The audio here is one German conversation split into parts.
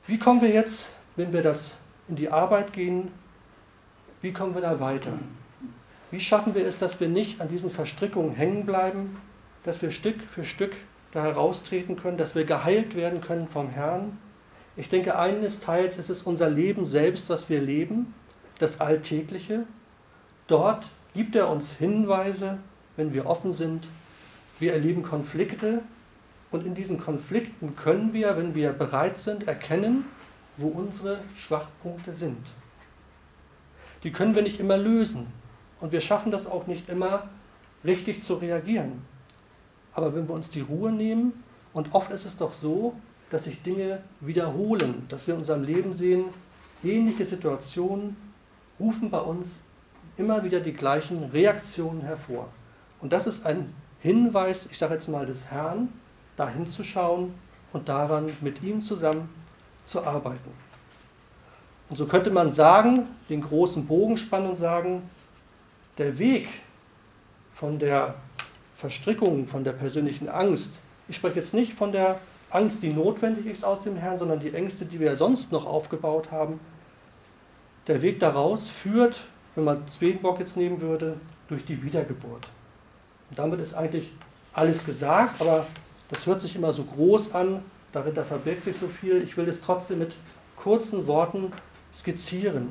Wie kommen wir jetzt, wenn wir das in die Arbeit gehen, wie kommen wir da weiter? Wie schaffen wir es, dass wir nicht an diesen Verstrickungen hängen bleiben, dass wir Stück für Stück da heraustreten können, dass wir geheilt werden können vom Herrn? Ich denke, eines Teils ist es unser Leben selbst, was wir leben, das Alltägliche. Dort gibt er uns Hinweise, wenn wir offen sind. Wir erleben Konflikte und in diesen Konflikten können wir, wenn wir bereit sind, erkennen, wo unsere Schwachpunkte sind. Die können wir nicht immer lösen und wir schaffen das auch nicht immer, richtig zu reagieren. Aber wenn wir uns die Ruhe nehmen, und oft ist es doch so, dass sich Dinge wiederholen, dass wir in unserem Leben sehen, ähnliche Situationen rufen bei uns immer wieder die gleichen Reaktionen hervor. Und das ist ein Hinweis, ich sage jetzt mal des Herrn, da hinzuschauen und daran mit ihm zusammen zu arbeiten. Und so könnte man sagen, den großen Bogen spannen und sagen, der Weg von der Verstrickung, von der persönlichen Angst, ich spreche jetzt nicht von der Angst, die notwendig ist aus dem Herrn, sondern die Ängste, die wir sonst noch aufgebaut haben, der Weg daraus führt, wenn man Swedenborg jetzt nehmen würde, durch die Wiedergeburt. Und damit ist eigentlich alles gesagt, aber das hört sich immer so groß an, dahinter verbirgt sich so viel. Ich will es trotzdem mit kurzen Worten skizzieren.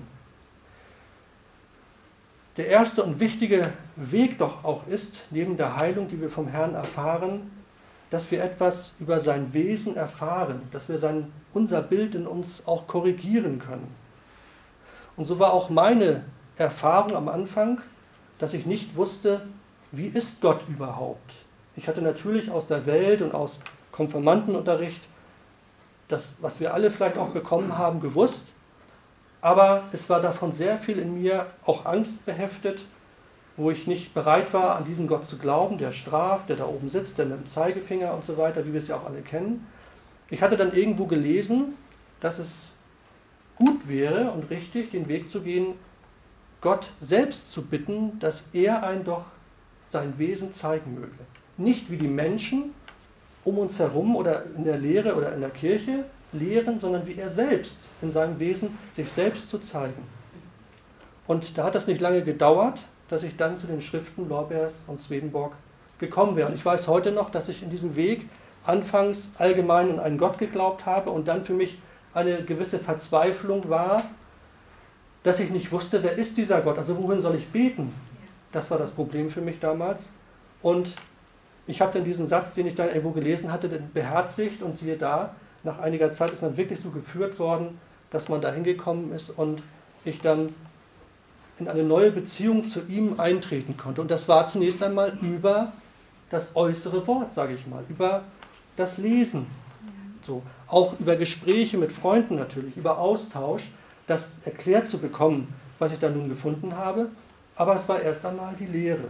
Der erste und wichtige Weg doch auch ist, neben der Heilung, die wir vom Herrn erfahren, dass wir etwas über sein Wesen erfahren, dass wir unser Bild in uns auch korrigieren können. Und so war auch meine Erfahrung am Anfang, dass ich nicht wusste, wie ist Gott überhaupt? Ich hatte natürlich aus der Welt und aus Konfirmandenunterricht das, was wir alle vielleicht auch bekommen haben, gewusst, aber es war davon sehr viel in mir auch Angst beheftet, wo ich nicht bereit war, an diesen Gott zu glauben, der straft, der da oben sitzt, der mit dem Zeigefinger und so weiter, wie wir es ja auch alle kennen. Ich hatte dann irgendwo gelesen, dass es gut wäre und richtig, den Weg zu gehen, Gott selbst zu bitten, dass er einen doch sein Wesen zeigen möge. Nicht wie die Menschen um uns herum oder in der Lehre oder in der Kirche lehren, sondern wie er selbst in seinem Wesen sich selbst zu zeigen. Und da hat das nicht lange gedauert, dass ich dann zu den Schriften Lorbeers und Swedenborg gekommen wäre. Und ich weiß heute noch, dass ich in diesem Weg anfangs allgemein an einen Gott geglaubt habe und dann für mich eine gewisse Verzweiflung war, dass ich nicht wusste, wer ist dieser Gott, also wohin soll ich beten? Das war das Problem für mich damals. Und ich habe dann diesen Satz, den ich dann irgendwo gelesen hatte, beherzigt und siehe da, nach einiger Zeit ist man wirklich so geführt worden, dass man da hingekommen ist und ich dann in eine neue Beziehung zu ihm eintreten konnte. Und das war zunächst einmal über das äußere Wort, sage ich mal, über das Lesen. So, auch über Gespräche mit Freunden natürlich, über Austausch, das erklärt zu bekommen, was ich da nun gefunden habe. Aber es war erst einmal die Lehre.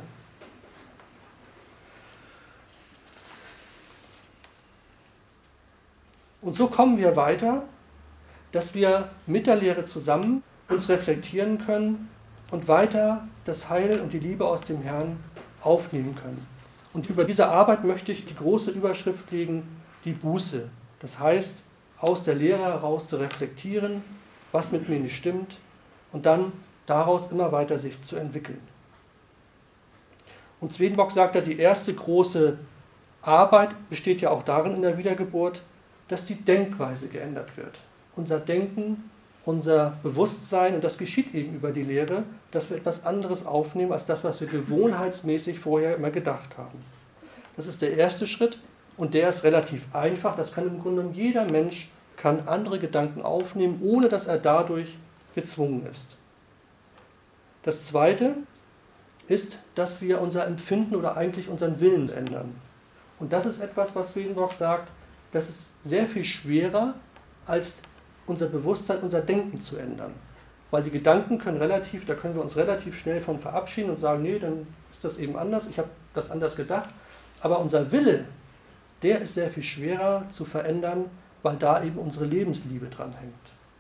Und so kommen wir weiter, dass wir mit der Lehre zusammen uns reflektieren können und weiter das Heil und die Liebe aus dem Herrn aufnehmen können. Und über diese Arbeit möchte ich die große Überschrift legen, die Buße. Das heißt, aus der Lehre heraus zu reflektieren, was mit mir nicht stimmt und dann daraus immer weiter sich zu entwickeln. Und Swedenborg sagt ja, die erste große Arbeit besteht ja auch darin in der Wiedergeburt, dass die Denkweise geändert wird. Unser Denken, unser Bewusstsein, und das geschieht eben über die Lehre, dass wir etwas anderes aufnehmen, als das, was wir gewohnheitsmäßig vorher immer gedacht haben. Das ist der erste Schritt und der ist relativ einfach. Das kann im Grunde genommen jeder Mensch, kann andere Gedanken aufnehmen, ohne dass er dadurch gezwungen ist. Das zweite ist, dass wir unser Empfinden oder eigentlich unseren Willen ändern. Und das ist etwas, was Swedenborg sagt, das ist sehr viel schwerer, als unser Bewusstsein, unser Denken zu ändern. Weil die Gedanken da können wir uns relativ schnell von verabschieden und sagen, nee, dann ist das eben anders, ich habe das anders gedacht. Aber unser Wille, der ist sehr viel schwerer zu verändern, weil da eben unsere Lebensliebe dran hängt.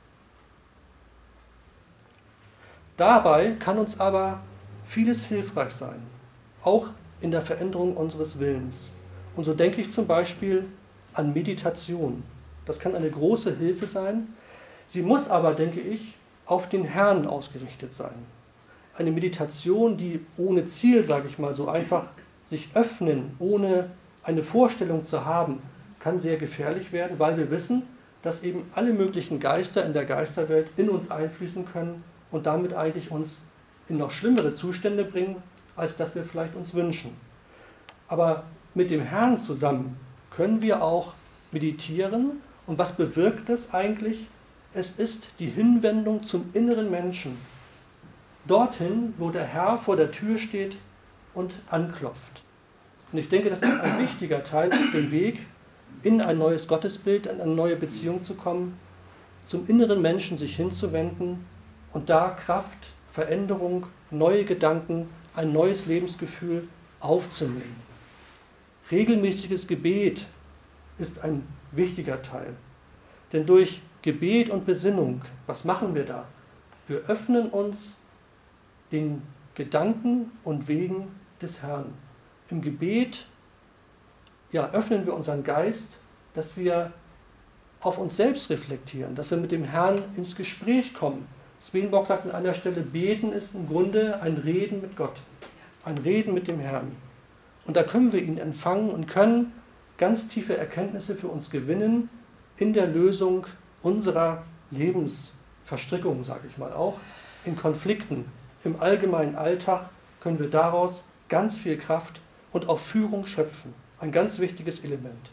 Dabei kann uns aber vieles hilfreich sein, auch in der Veränderung unseres Willens. Und so denke ich zum Beispiel an Meditation. Das kann eine große Hilfe sein. Sie muss aber, denke ich, auf den Herrn ausgerichtet sein. Eine Meditation, die ohne Ziel, sage ich mal, so einfach sich öffnen, ohne eine Vorstellung zu haben, kann sehr gefährlich werden, weil wir wissen, dass eben alle möglichen Geister in der Geisterwelt in uns einfließen können und damit eigentlich uns in noch schlimmere Zustände bringen, als dass wir vielleicht uns wünschen. Aber mit dem Herrn zusammen können wir auch meditieren. Und was bewirkt das eigentlich? Es ist die Hinwendung zum inneren Menschen. Dorthin, wo der Herr vor der Tür steht und anklopft. Und ich denke, das ist ein wichtiger Teil auf dem Weg, in ein neues Gottesbild, in eine neue Beziehung zu kommen, zum inneren Menschen sich hinzuwenden und da Kraft, Veränderung, neue Gedanken, ein neues Lebensgefühl aufzunehmen. Regelmäßiges Gebet ist ein wichtiger Teil. Denn durch Gebet und Besinnung, was machen wir da? Wir öffnen uns den Gedanken und Wegen des Herrn. Im Gebet öffnen wir unseren Geist, dass wir auf uns selbst reflektieren, dass wir mit dem Herrn ins Gespräch kommen. Swedenborg sagt an einer Stelle, Beten ist im Grunde ein Reden mit Gott, ein Reden mit dem Herrn. Und da können wir ihn empfangen und können ganz tiefe Erkenntnisse für uns gewinnen in der Lösung unserer Lebensverstrickung, sage ich mal auch, in Konflikten. Im allgemeinen Alltag können wir daraus ganz viel Kraft und auch Führung schöpfen. Ein ganz wichtiges Element.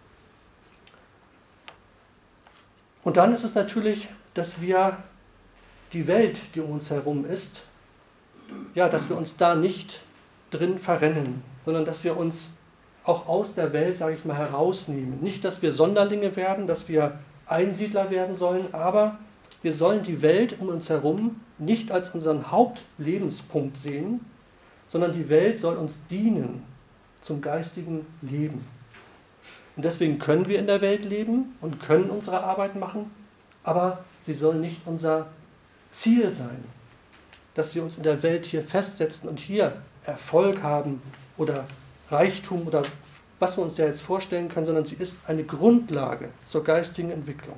Und dann ist es natürlich, dass wir die Welt, die um uns herum ist, dass wir uns da nicht drin verrennen, sondern dass wir uns auch aus der Welt, sage ich mal, herausnehmen. Nicht, dass wir Sonderlinge werden, dass wir Einsiedler werden sollen, aber wir sollen die Welt um uns herum nicht als unseren Hauptlebenspunkt sehen, sondern die Welt soll uns dienen zum geistigen Leben. Und deswegen können wir in der Welt leben und können unsere Arbeit machen, aber sie soll nicht unser Ziel sein, dass wir uns in der Welt hier festsetzen und hier Erfolg haben oder Reichtum oder was wir uns ja jetzt vorstellen können, sondern sie ist eine Grundlage zur geistigen Entwicklung.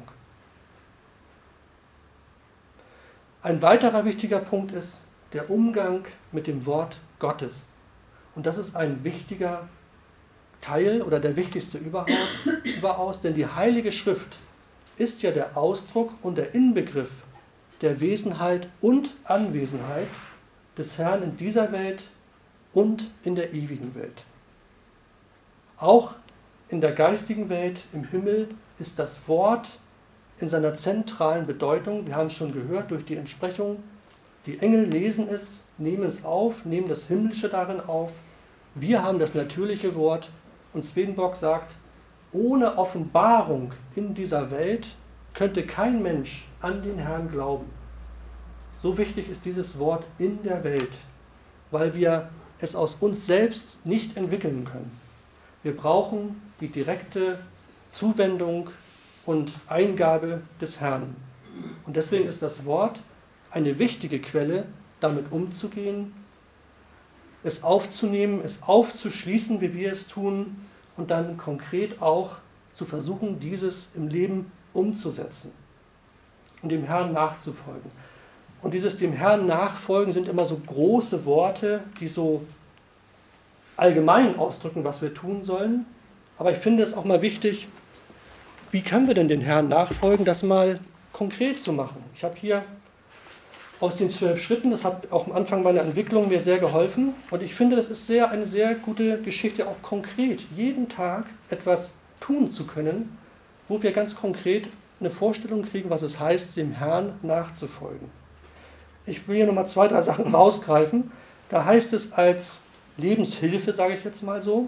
Ein weiterer wichtiger Punkt ist der Umgang mit dem Wort Gottes. Und das ist ein wichtiger Teil oder der wichtigste überaus, denn die Heilige Schrift ist ja der Ausdruck und der Inbegriff der Wesenheit und Anwesenheit des Herrn in dieser Welt und in der ewigen Welt. Auch in der geistigen Welt, im Himmel, ist das Wort in seiner zentralen Bedeutung. Wir haben es schon gehört durch die Entsprechung. Die Engel lesen es, nehmen es auf, nehmen das Himmlische darin auf. Wir haben das natürliche Wort. Und Swedenborg sagt, ohne Offenbarung in dieser Welt könnte kein Mensch an den Herrn glauben. So wichtig ist dieses Wort in der Welt, weil wir es aus uns selbst nicht entwickeln können. Wir brauchen die direkte Zuwendung und Eingabe des Herrn. Und deswegen ist das Wort eine wichtige Quelle, damit umzugehen, es aufzunehmen, es aufzuschließen, wie wir es tun, und dann konkret auch zu versuchen, dieses im Leben umzusetzen und dem Herrn nachzufolgen. Und dieses dem Herrn nachfolgen sind immer so große Worte, die so allgemein ausdrücken, was wir tun sollen. Aber ich finde es auch mal wichtig, wie können wir denn den Herrn nachfolgen, das mal konkret zu machen. Ich habe hier aus den 12 Schritten, das hat auch am Anfang meiner Entwicklung mir sehr geholfen. Und ich finde, das ist eine sehr gute Geschichte, auch konkret jeden Tag etwas tun zu können, wo wir ganz konkret eine Vorstellung kriegen, was es heißt, dem Herrn nachzufolgen. Ich will hier nochmal 2, 3 Sachen rausgreifen. Da heißt es als Lebenshilfe, sage ich jetzt mal so,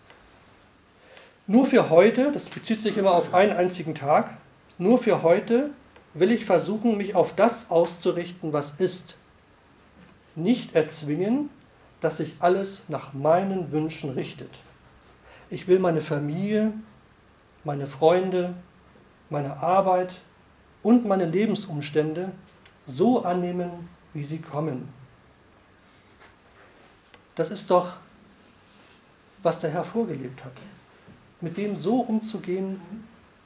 nur für heute, das bezieht sich immer auf einen einzigen Tag, nur für heute will ich versuchen, mich auf das auszurichten, was ist. Nicht erzwingen, dass sich alles nach meinen Wünschen richtet. Ich will meine Familie, meine Freunde, meine Arbeit und meine Lebensumstände so annehmen, wie sie kommen. Das ist doch, was der Herr vorgelebt hat. Mit dem so umzugehen,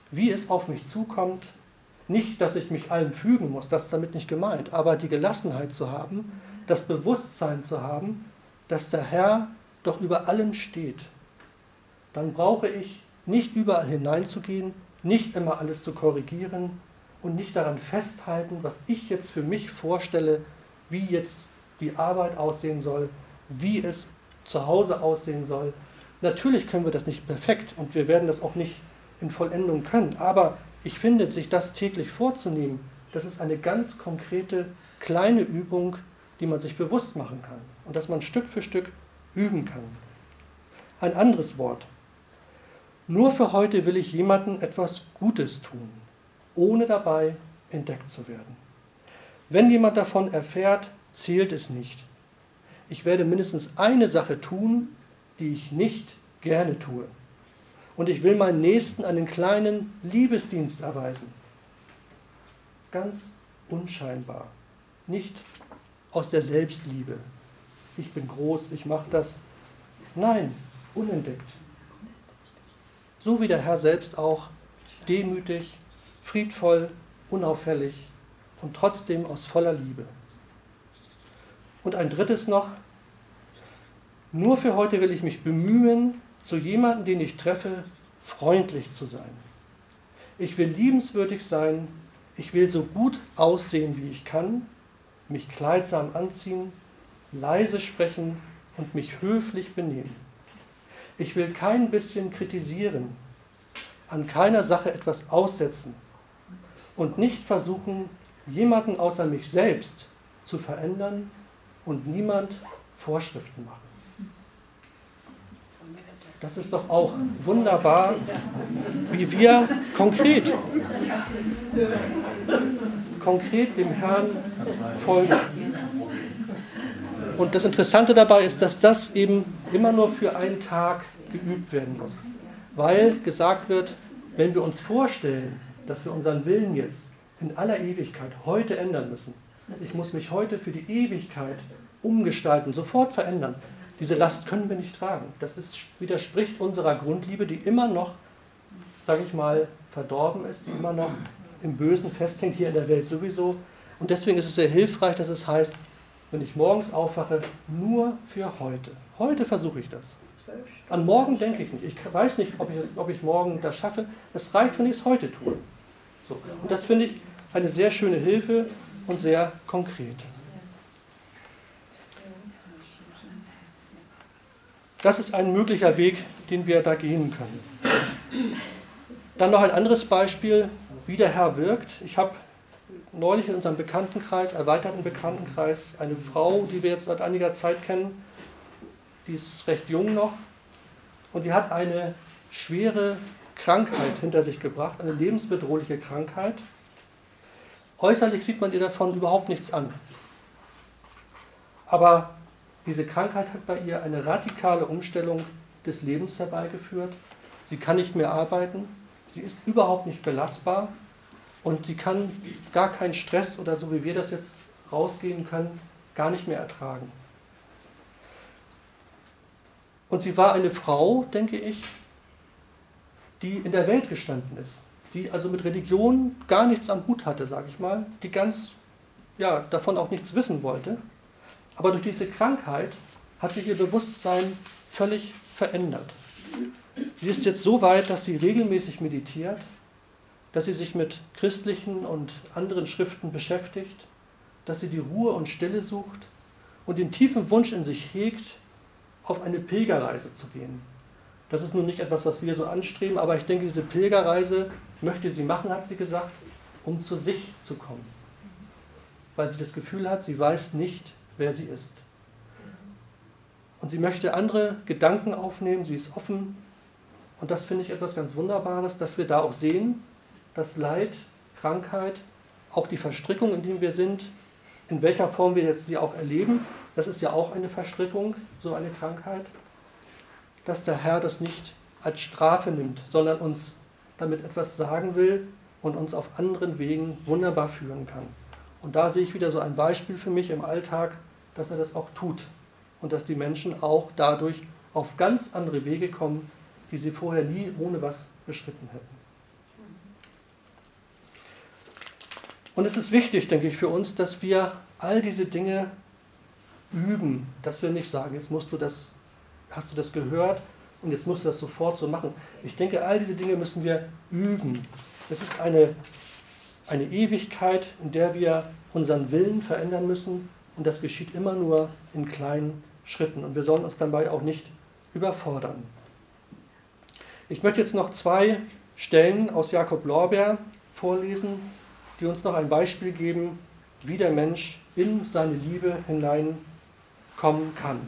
wie es auf mich zukommt. Nicht, dass ich mich allem fügen muss, das ist damit nicht gemeint, aber die Gelassenheit zu haben, das Bewusstsein zu haben, dass der Herr doch über allem steht. Dann brauche ich nicht überall hineinzugehen, nicht immer alles zu korrigieren und nicht daran festhalten, was ich jetzt für mich vorstelle, wie jetzt die Arbeit aussehen soll, wie es zu Hause aussehen soll. Natürlich können wir das nicht perfekt und wir werden das auch nicht in Vollendung können, aber ich finde, sich das täglich vorzunehmen, das ist eine ganz konkrete, kleine Übung, die man sich bewusst machen kann und dass man Stück für Stück üben kann. Ein anderes Wort. Nur für heute will ich jemandem etwas Gutes tun, ohne dabei entdeckt zu werden. Wenn jemand davon erfährt, zählt es nicht. Ich werde mindestens eine Sache tun, die ich nicht gerne tue. Und ich will meinen Nächsten einen kleinen Liebesdienst erweisen. Ganz unscheinbar. Nicht aus der Selbstliebe. Ich bin groß, ich mache das. Nein, unentdeckt. So wie der Herr selbst auch, demütig, friedvoll, unauffällig und trotzdem aus voller Liebe. Und ein drittes noch. Nur für heute will ich mich bemühen, zu jemandem, den ich treffe, freundlich zu sein. Ich will liebenswürdig sein, ich will so gut aussehen, wie ich kann, mich kleidsam anziehen, leise sprechen und mich höflich benehmen. Ich will kein bisschen kritisieren, an keiner Sache etwas aussetzen und nicht versuchen, jemanden außer mich selbst zu verändern und niemand Vorschriften machen. Das ist doch auch wunderbar, wie wir konkret dem Herrn folgen. Und das Interessante dabei ist, dass das eben immer nur für einen Tag geübt werden muss. Weil gesagt wird, wenn wir uns vorstellen, dass wir unseren Willen jetzt in aller Ewigkeit heute ändern müssen, ich muss mich heute für die Ewigkeit umgestalten, sofort verändern, diese Last können wir nicht tragen. Das widerspricht unserer Grundliebe, die immer noch, sage ich mal, verdorben ist, die immer noch im Bösen festhängt, hier in der Welt sowieso. Und deswegen ist es sehr hilfreich, dass es heißt, wenn ich morgens aufwache, nur für heute. Heute versuche ich das. An morgen denke ich nicht. Ich weiß nicht, ob ich morgen das schaffe. Es reicht, wenn ich es heute tue. So. Und das finde ich eine sehr schöne Hilfe und sehr konkret. Das ist ein möglicher Weg, den wir da gehen können. Dann noch ein anderes Beispiel, wie der Herr wirkt. Ich habe neulich in unserem Bekanntenkreis, erweiterten Bekanntenkreis, eine Frau, die wir jetzt seit einiger Zeit kennen, die ist recht jung noch und die hat eine schwere Krankheit hinter sich gebracht, eine lebensbedrohliche Krankheit. Äußerlich sieht man ihr davon überhaupt nichts an. Aber diese Krankheit hat bei ihr eine radikale Umstellung des Lebens herbeigeführt. Sie kann nicht mehr arbeiten, sie ist überhaupt nicht belastbar und sie kann gar keinen Stress oder so wie wir das jetzt rausgehen können, gar nicht mehr ertragen. Und sie war eine Frau, denke ich, die in der Welt gestanden ist, die also mit Religion gar nichts am Hut hatte, sage ich mal, die davon auch nichts wissen wollte. Aber durch diese Krankheit hat sich ihr Bewusstsein völlig verändert. Sie ist jetzt so weit, dass sie regelmäßig meditiert, dass sie sich mit christlichen und anderen Schriften beschäftigt, dass sie die Ruhe und Stille sucht und den tiefen Wunsch in sich hegt, auf eine Pilgerreise zu gehen. Das ist nun nicht etwas, was wir so anstreben, aber ich denke, diese Pilgerreise möchte sie machen, hat sie gesagt, um zu sich zu kommen. Weil sie das Gefühl hat, sie weiß nicht, wer sie ist. Und sie möchte andere Gedanken aufnehmen, sie ist offen. Und das finde ich etwas ganz Wunderbares, dass wir da auch sehen, dass Leid, Krankheit, auch die Verstrickung, in der wir sind, in welcher Form wir jetzt sie auch erleben, das ist ja auch eine Verstrickung, so eine Krankheit, dass der Herr das nicht als Strafe nimmt, sondern uns damit etwas sagen will und uns auf anderen Wegen wunderbar führen kann. Und da sehe ich wieder so ein Beispiel für mich im Alltag, dass er das auch tut und dass die Menschen auch dadurch auf ganz andere Wege kommen, die sie vorher nie ohne was beschritten hätten. Und es ist wichtig, denke ich, für uns, dass wir all diese Dinge üben, dass wir nicht sagen, jetzt hast du das gehört und jetzt musst du das sofort so machen. Ich denke, all diese Dinge müssen wir üben. Es ist eine Ewigkeit, in der wir unseren Willen verändern müssen und das geschieht immer nur in kleinen Schritten und wir sollen uns dabei auch nicht überfordern. Ich möchte jetzt noch 2 Stellen aus Jakob Lorber vorlesen, die uns noch ein Beispiel geben, wie der Mensch in seine Liebe hineinkommen kann.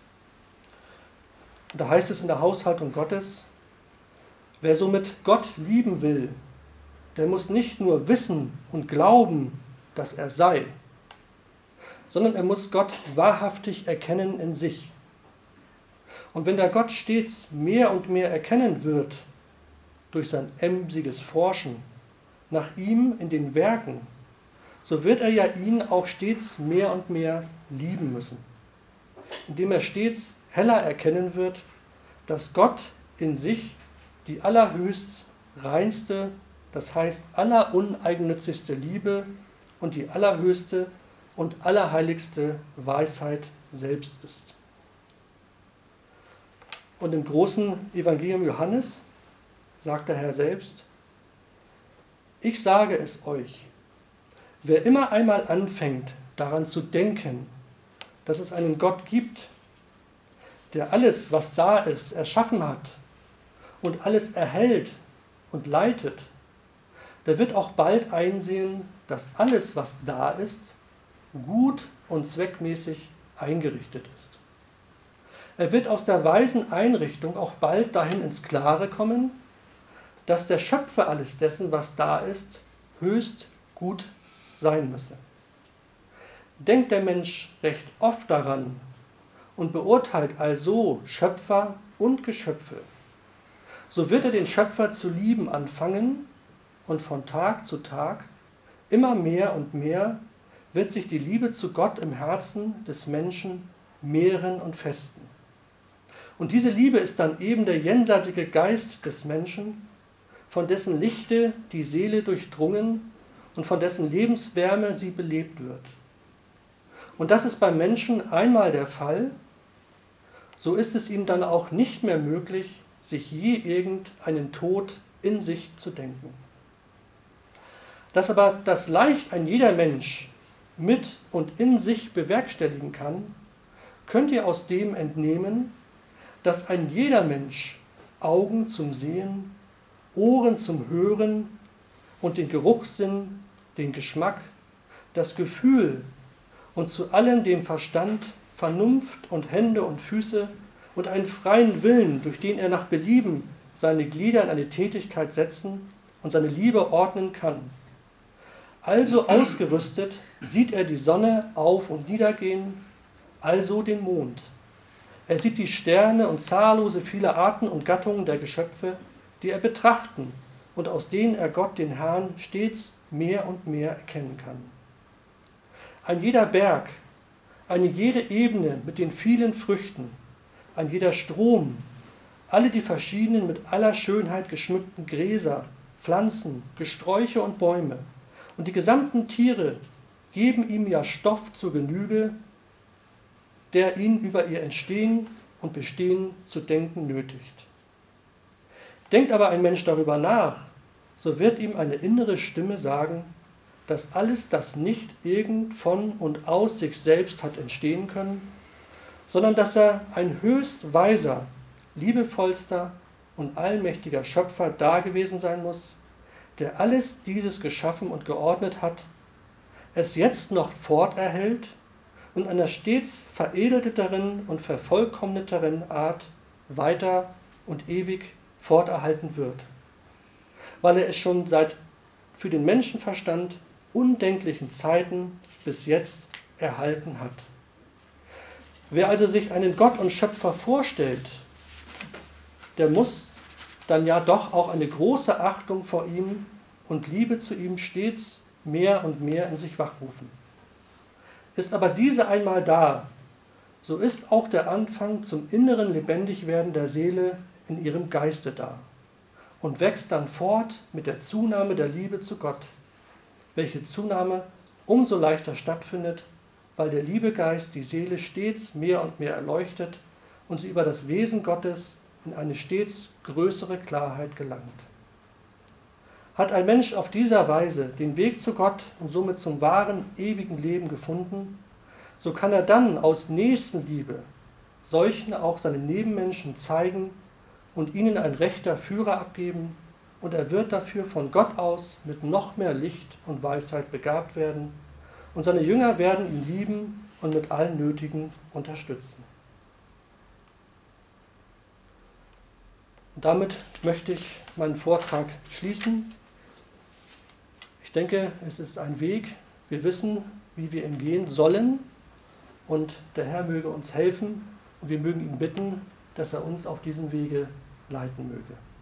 Und da heißt es in der Haushaltung Gottes, wer somit Gott lieben will, der muss nicht nur wissen und glauben, dass er sei, sondern er muss Gott wahrhaftig erkennen in sich. Und wenn der Gott stets mehr und mehr erkennen wird, durch sein emsiges Forschen nach ihm in den Werken, so wird er ja ihn auch stets mehr und mehr lieben müssen, indem er stets heller erkennen wird, dass Gott in sich die allerhöchst reinste, das heißt alleruneigennützigste Liebe und die allerhöchste und allerheiligste Weisheit selbst ist. Und im großen Evangelium Johannes sagt der Herr selbst, ich sage es euch, wer immer einmal anfängt, daran zu denken, dass es einen Gott gibt, der alles, was da ist, erschaffen hat und alles erhält und leitet, der wird auch bald einsehen, dass alles, was da ist, gut und zweckmäßig eingerichtet ist. Er wird aus der weisen Einrichtung auch bald dahin ins Klare kommen, dass der Schöpfer alles dessen, was da ist, höchst gut sein müsse. Denkt der Mensch recht oft daran und beurteilt also Schöpfer und Geschöpfe, so wird er den Schöpfer zu lieben anfangen und von Tag zu Tag immer mehr und mehr wird sich die Liebe zu Gott im Herzen des Menschen mehren und festen. Und diese Liebe ist dann eben der jenseitige Geist des Menschen, von dessen Lichte die Seele durchdrungen und von dessen Lebenswärme sie belebt wird. Und das ist beim Menschen einmal der Fall, so ist es ihm dann auch nicht mehr möglich, sich je irgendeinen Tod in sich zu denken. Dass aber das leicht ein jeder Mensch mit und in sich bewerkstelligen kann, könnt ihr aus dem entnehmen, dass ein jeder Mensch Augen zum Sehen, Ohren zum Hören und den Geruchssinn, den Geschmack, das Gefühl und zu allem dem Verstand, Vernunft und Hände und Füße und einen freien Willen, durch den er nach Belieben seine Glieder in eine Tätigkeit setzen und seine Liebe ordnen kann. Also ausgerüstet sieht er die Sonne auf- und niedergehen, also den Mond. Er sieht die Sterne und zahllose viele Arten und Gattungen der Geschöpfe, die er betrachten und aus denen er Gott, den Herrn, stets mehr und mehr erkennen kann. Ein jeder Berg, eine jede Ebene mit den vielen Früchten, ein jeder Strom, alle die verschiedenen mit aller Schönheit geschmückten Gräser, Pflanzen, Gesträuche und Bäume und die gesamten Tiere geben ihm ja Stoff zur Genüge, der ihn über ihr Entstehen und Bestehen zu denken nötigt. Denkt aber ein Mensch darüber nach, so wird ihm eine innere Stimme sagen, dass alles das nicht irgend von und aus sich selbst hat entstehen können, sondern dass er ein höchst weiser, liebevollster und allmächtiger Schöpfer dagewesen sein muss, der alles dieses geschaffen und geordnet hat, es jetzt noch forterhält und einer stets veredelteteren und vervollkommneteren Art weiter und ewig forterhalten wird, weil er es schon seit für den Menschenverstand undenklichen Zeiten bis jetzt erhalten hat. Wer also sich einen Gott und Schöpfer vorstellt, der muss dann ja doch auch eine große Achtung vor ihm und Liebe zu ihm stets mehr und mehr in sich wachrufen. Ist aber diese einmal da, so ist auch der Anfang zum inneren Lebendigwerden der Seele in ihrem Geiste da und wächst dann fort mit der Zunahme der Liebe zu Gott, welche Zunahme umso leichter stattfindet, weil der Liebegeist die Seele stets mehr und mehr erleuchtet und sie über das Wesen Gottes in eine stets größere Klarheit gelangt. Hat ein Mensch auf dieser Weise den Weg zu Gott und somit zum wahren, ewigen Leben gefunden, so kann er dann aus Nächstenliebe solchen auch seinen Nebenmenschen zeigen und ihnen ein rechter Führer abgeben, und er wird dafür von Gott aus mit noch mehr Licht und Weisheit begabt werden, und seine Jünger werden ihn lieben und mit allen Nötigen unterstützen. Und damit möchte ich meinen Vortrag schließen. Ich denke, es ist ein Weg, wir wissen, wie wir ihn gehen sollen, und der Herr möge uns helfen und wir mögen ihn bitten, dass er uns auf diesem Wege leiten möge.